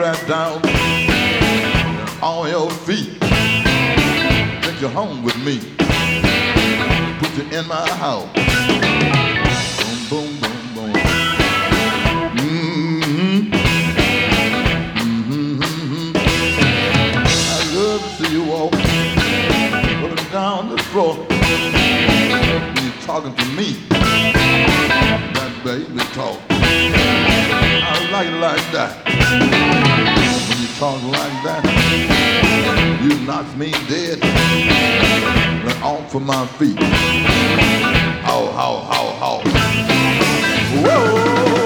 right down on your feet. Take you home with me. Put you in my house. Boom, boom, boom, boom. Mm-hmm. Mm-hmm. Mm-hmm. I love to see you walk. Put it down the floor. When you're talking to me. That baby talk. I like it like that. When you talk like that, you knock me dead. Let off of my feet. How, how. Whoa!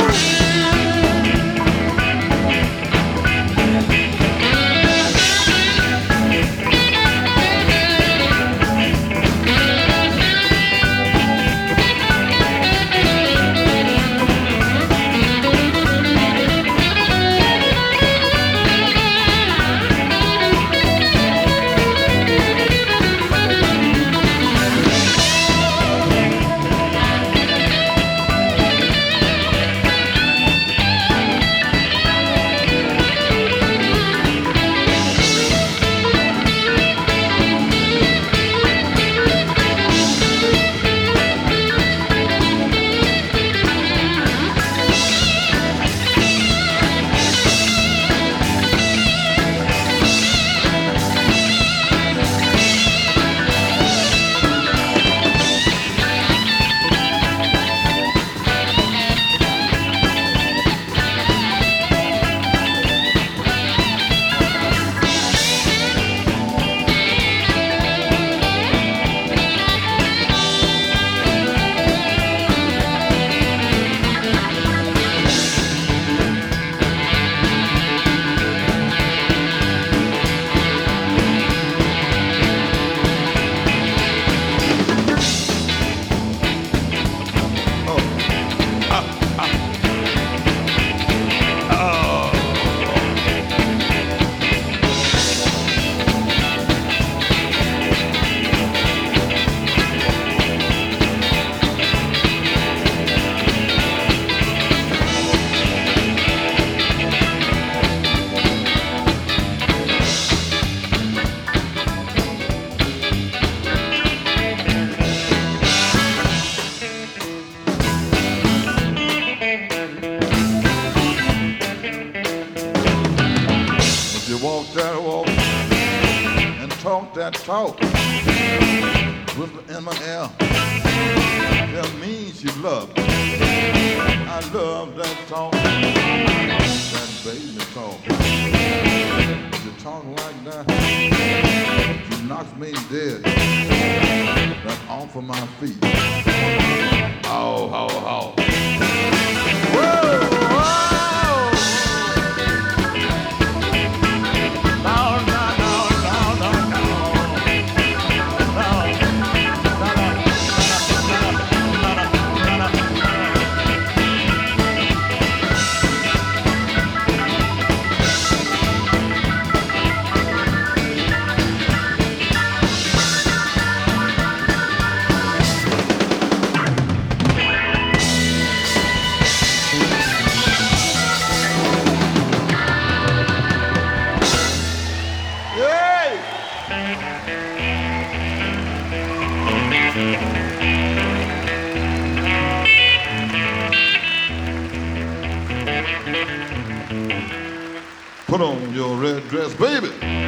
Walk that walk and talk that talk. Whisper in my ear, tell me she love. I love that talk, that baby talk. If you talk like that, you knock me dead. That's off of my feet. How. Whoa! Put on your red dress, baby.